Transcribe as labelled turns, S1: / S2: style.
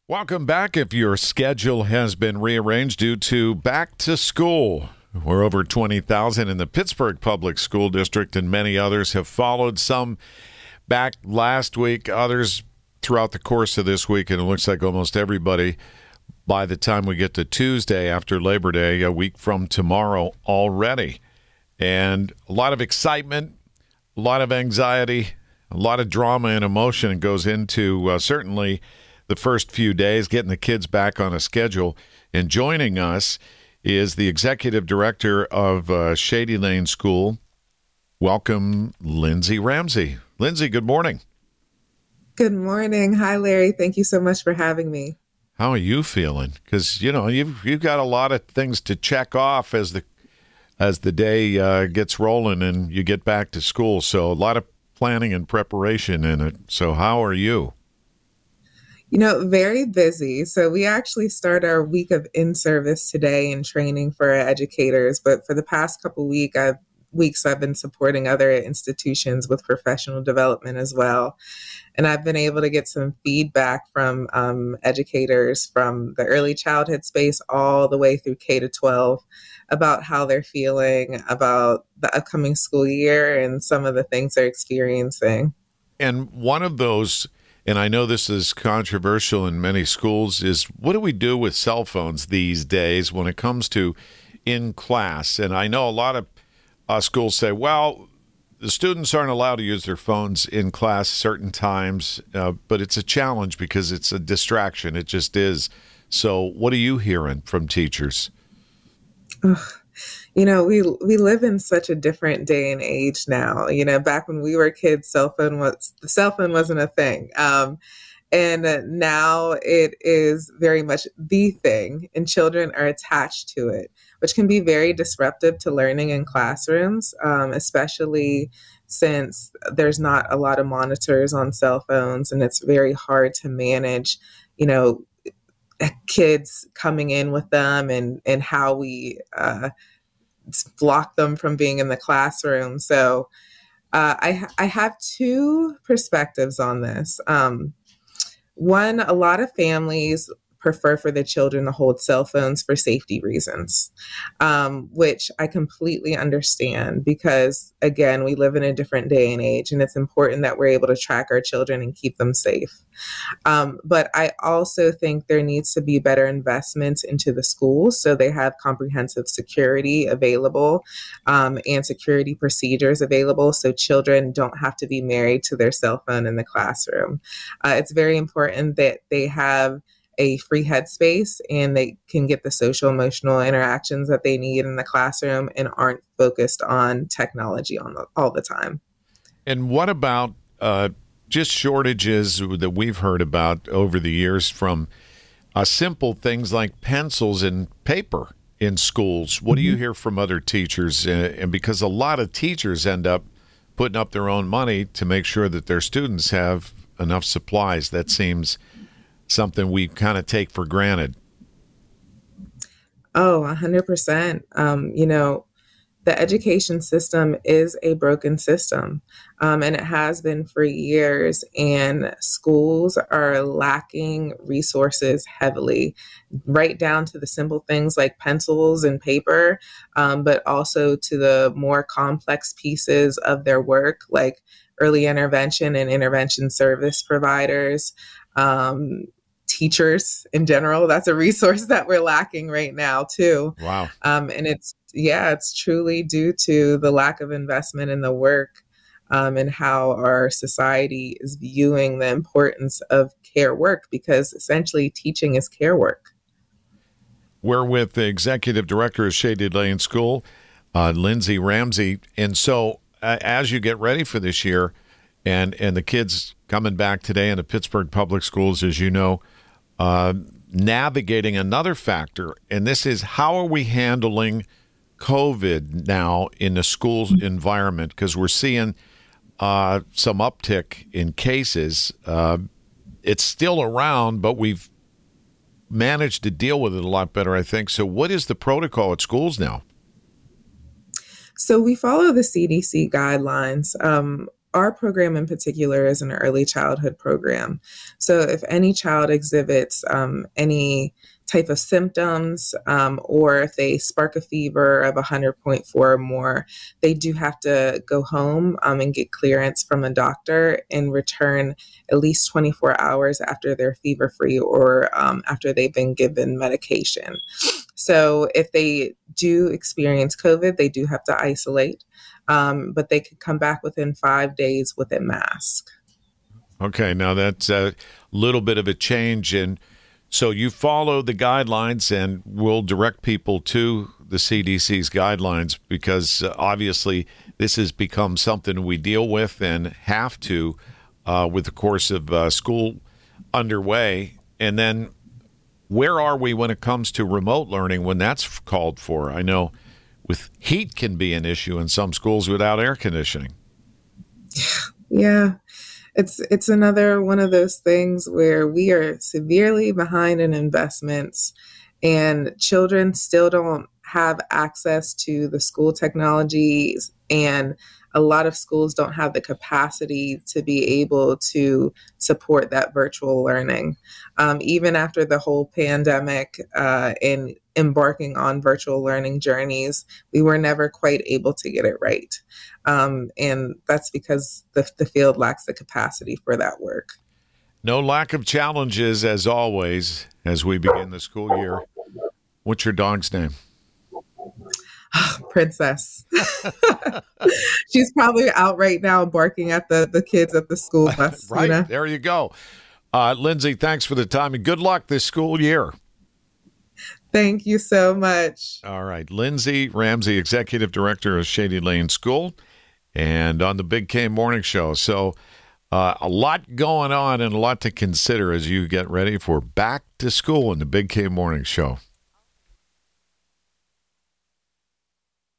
S1: Welcome back. If your schedule has been rearranged due to back to school, we're over 20,000 in the Pittsburgh Public School District, and many others have followed. Some back last week, others throughout the course of this week, and it looks like almost everybody by the time we get to Tuesday after Labor Day, a week from tomorrow already. And a lot of excitement, a lot of anxiety, a lot of drama and emotion goes into certainly the first few days, getting the kids back on a schedule. And joining us is the executive director of Shady Lane School. Welcome, Lindsay Ramsey. Lindsay, good morning.
S2: Good morning. Hi, Larry. Thank you so much for having me.
S1: How are you feeling? Because, you've got a lot of things to check off as the day gets rolling and you get back to school. So a lot of planning and preparation in it. So how are you?
S2: Very busy. So we actually start our week of in-service today and training for our educators. But for the past couple weeks, I've been supporting other institutions with professional development as well. And I've been able to get some feedback from educators from the early childhood space all the way through K to 12 about how they're feeling about the upcoming school year and some of the things they're experiencing.
S1: And one of those, and I know this is controversial in many schools, is what do we do with cell phones these days when it comes to in class? And I know a lot of schools say, well, the students aren't allowed to use their phones in class certain times, but it's a challenge because it's a distraction. It just is. So what are you hearing from teachers?
S2: We live in such a different day and age now. Back when we were kids, the cell phone wasn't a thing. And now it is very much the thing, and children are attached to it, which can be very disruptive to learning in classrooms, especially since there's not a lot of monitors on cell phones, and it's very hard to manage, kids coming in with them and how we block them from being in the classroom. So I have two perspectives on this. One, a lot of families prefer for the children to hold cell phones for safety reasons, which I completely understand because, again, we live in a different day and age, and it's important that we're able to track our children and keep them safe. But I also think there needs to be better investments into the schools so they have comprehensive security available and security procedures available so children don't have to be married to their cell phone in the classroom. It's very important that they have a free headspace and they can get the social emotional interactions that they need in the classroom and aren't focused on technology all the time.
S1: And what about just shortages that we've heard about over the years from simple things like pencils and paper in schools? What do you hear from other teachers? And because a lot of teachers end up putting up their own money to make sure that their students have enough supplies, that seems something we kind of take for granted.
S2: Oh, 100%. The education system is a broken system, and it has been for years, and schools are lacking resources heavily, right down to the simple things like pencils and paper, but also to the more complex pieces of their work, like early intervention and intervention service providers, teachers in general. That's a resource that we're lacking right now too.
S1: Wow.
S2: And it's truly due to the lack of investment in the work, and how our society is viewing the importance of care work, because essentially teaching is care work.
S1: We're with the executive director of Shady Lane School, Lindsay Ramsey. And so as you get ready for this year and the kids coming back today in the Pittsburgh Public Schools, as you know, navigating another factor, and this is how are we handling COVID now in the school environment? Because we're seeing some uptick in cases. It's still around, but we've managed to deal with it a lot better, I think. So what is the protocol at schools now?
S2: So we follow the CDC guidelines. our program in particular is an early childhood program. So if any child exhibits any type of symptoms, or if they spark a fever of 100.4 or more, they do have to go home and get clearance from a doctor and return at least 24 hours after they're fever free or after they've been given medication. So if they do experience COVID, they do have to isolate, but they could come back within 5 days with a mask.
S1: Okay, now that's a little bit of a change. And so you follow the guidelines, and we'll direct people to the CDC's guidelines because obviously this has become something we deal with and have to with the course of school underway. And then where are we when it comes to remote learning when that's called for? I know with heat can be an issue in some schools without air conditioning.
S2: Yeah. It's another one of those things where we are severely behind in investments and children still don't have access to the school technologies, and a lot of schools don't have the capacity to be able to support that virtual learning. Even after the whole pandemic and embarking on virtual learning journeys, we were never quite able to get it right. And that's because the field lacks the capacity for that work.
S1: No lack of challenges, as always, as we begin the school year. What's your dog's name?
S2: Princess. She's probably out right now barking at the kids at the school bus.
S1: Right, there you go. Lindsay, thanks for the time and good luck this school year.
S2: Thank you so much.
S1: All right. Lindsay Ramsey, Executive Director of Shady Lane School, and on the Big K Morning Show. So a lot going on and a lot to consider as you get ready for back to school in the Big K Morning Show.